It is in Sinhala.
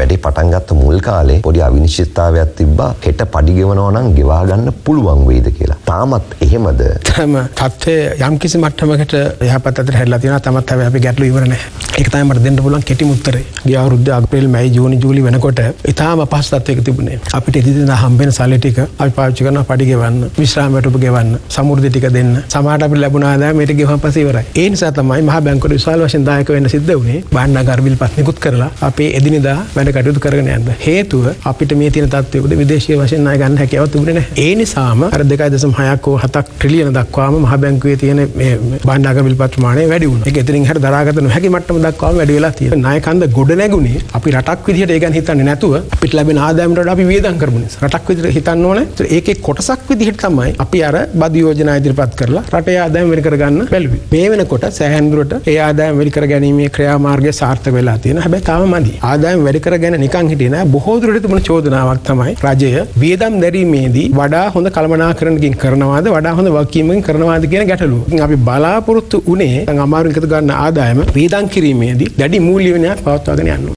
වැඩි පටන් ගත්ත මුල් කාලේ පොඩි අවිනිශ්චිතතාවයක් තිබ්බා. හෙට පඩි ගෙවනවා නම් ගෙවා ගන්න පුළුවන් වෙයිද කියලා. තාමත් එහෙමද? තම තත්ත්වය යම් කිසි මට්ටමකට යහපත් අතට හැරිලා තියෙනවා. තමත් හැබැයි අපි ගැටලු ඉවර නැහැ. ඒක තමයි මට දෙන්න පුළුවන් කෙටිම උත්තරේ. ගිය අවුරුද්ද අප්‍රේල් මැයි ජූනි ජූලි වෙනකොට ඊටාම අපහසු තත්ත්වයක තිබුණේ. අපිට එදිනෙදා හම්බෙන සල්ලි ටික අපි පාවිච්චි කරනවා පඩි ගෙවන්න, විශ්‍රාම වැටුප ගෙවන්න, සමෘද්ධි ටික දෙන්න. සමහරට අපිට ලැබුණ ආදායම මේක ගෙවහම පස්සේ ඉවරයි. ඒ නිසා තමයි මහා බැංකුවල විශාල වශයෙන් දායක වෙන්න සිද්ධ වුණේ. භාණ්ඩාගාර විල්පත් නිකුත් කරලා අපේ එදිනෙදා වැඩ කටයුතු කරගෙන යන්න. හේතුව අපිට මේ තියෙන තත්ත්වයකට විදේශීය වශයෙන් ණය ගන්න හැකියාවක් තිබුණේ නැහැ. ඒ නිසාම අර 2.6ක් හෝ 7ක් ට්‍රිලියන දක්වාම මහා බැංකුවේ තියෙන මේ භාණ්ඩාගාර විල්පත් ප්‍රමාණය වැඩි වුණා. ඒක එතනින් හරිය දරාගත නොහැකි මට්ටම දක්වාම වැඩි වෙලා තියෙනවා. ණය කන්ද ගොඩ නැගුණේ අපි රටක් විදිහට ඒ ගැන හිතන්නේ නැතුව අපිට ලැබෙන ආදායමට වඩා අපි වියදම් කරමු නිසා. රටක් විදිහට හිතන්න ඕනේ. ඒකේ කොටසක් විදිහට තමයි අපි අර බදු යෝජනා ඉදිරිපත් කරලා රටේ ආදායම වැඩි කරගන්න බැලුවේ. මේ වෙනකොට සෑහෙන දුරට ඒ ආදායම වැඩි කර ගැනීමේ ක්‍රියාමාර්ගය සාර්ථක වෙලා තියෙනවා. හැබැයි තාම මදි. ආදායම වැඩි කරගෙන නිකන් හිටියේ නෑ. බොහෝ දුරට තිබුණ චෝදනාවක් තමයි රජය වියදම් දැරීමේදී වඩා හොඳ කළමනාකරණකින් කරනවාද වඩා හොඳ වගකීමකින් කරනවාද කියන ගැටලුව. ඉතින් අපි බලාපොරොත්තු උනේ අමාරුවෙන් එකතු ගන්න ආදායම වියදම් කිරීමේදී දැඩි මූල්‍ය විනයක් පවත්වාගෙන යන්න.